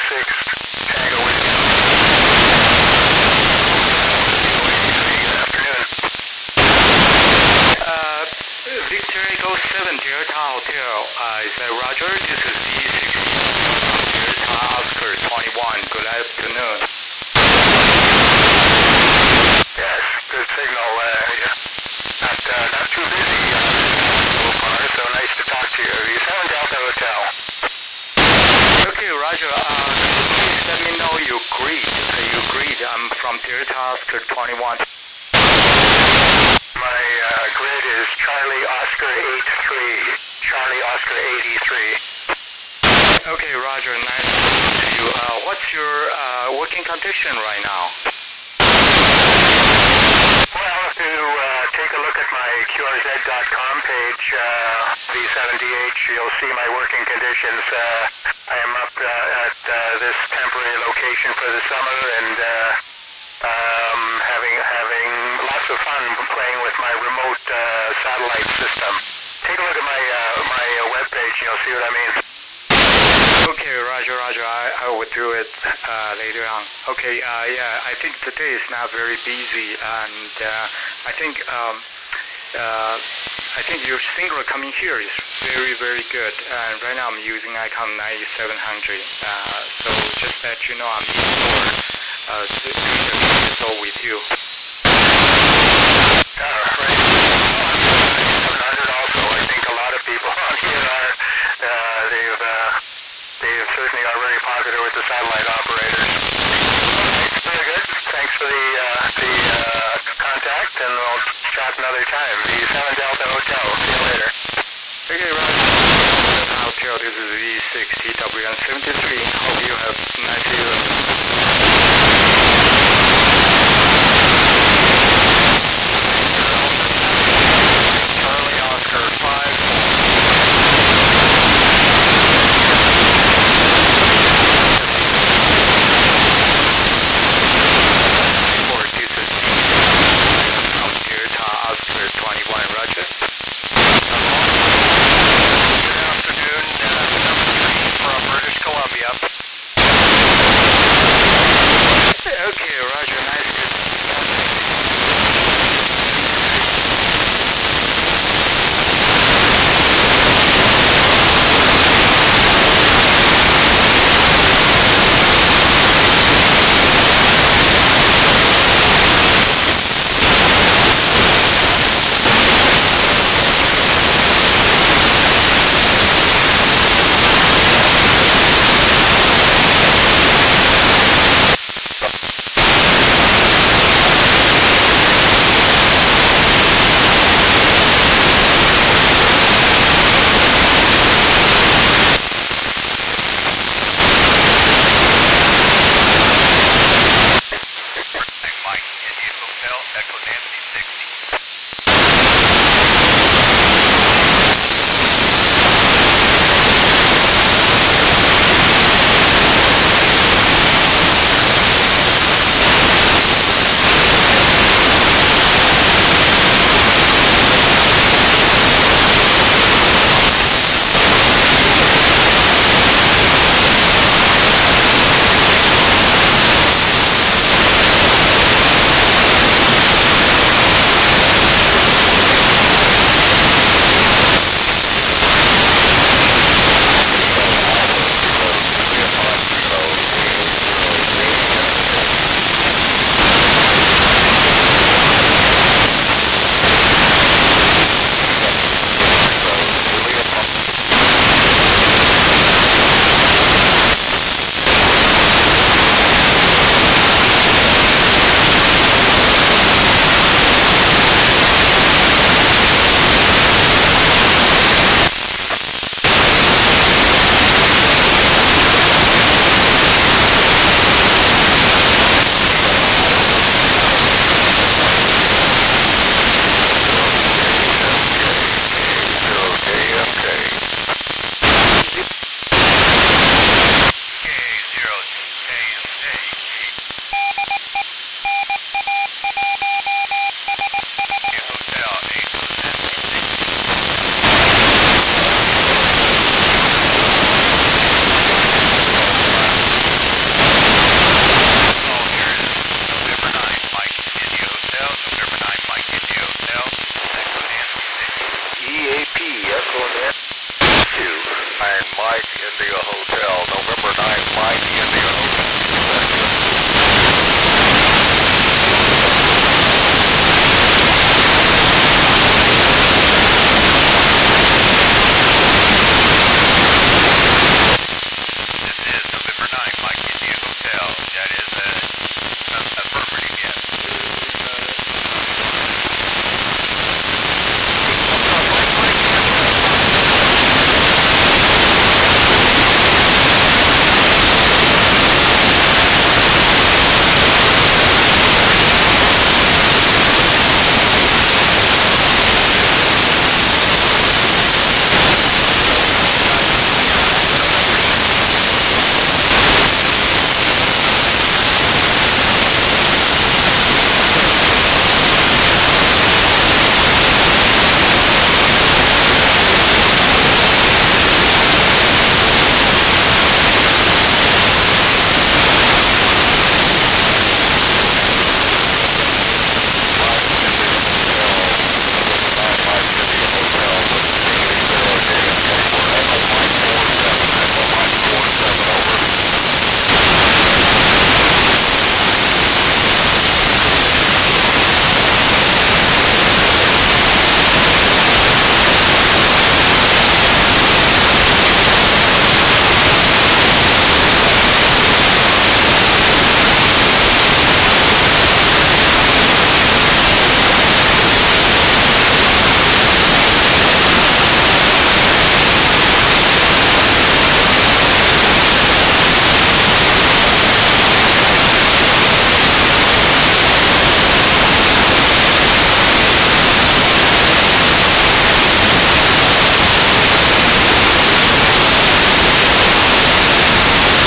Tango Whiskey. Victor Echo 7 Delta Hotel. Is that Roger? This is V6 Delta Oscar 21. Good afternoon. Yes, good signal. Not too busy so far, so nice to talk to you. V7 Delta Hotel. Okay, Roger. Please let me know you agreed. I'm from Delta Oscar 21. My grid is Charlie Oscar 83. Charlie Oscar 83. Okay, Roger. Nice to talk to you. What's your working condition right now? Well, if you take a look at my QRZ.com page, V7DH, you'll see my working conditions. I am up at this temporary location for the summer and having lots of fun playing with my remote satellite system. Take a look at my webpage and you'll see what I mean. Okay, Roger. I will do it later on. Okay, yeah, I think today is not very busy, and I think your signal coming here is very, very good. And right now I'm using Icom 9700. So just let you know I'm doing the console with you. Right. Not at all. So I think a lot of people on here are they certainly are very popular with the satellite operators. Very good. Thanks for the contact, and we'll chat another time. V7 Delta Hotel. See you later. Okay, Roger. Delta Hotel, this is V6 EWN73. Hope you have a nice Charlie Oscar 5. Or this is from Delta Oscar 21, Roger. Good afternoon, from British Columbia. Okay, Roger, nice to Mike, India Hotel, Echo Nancy 6.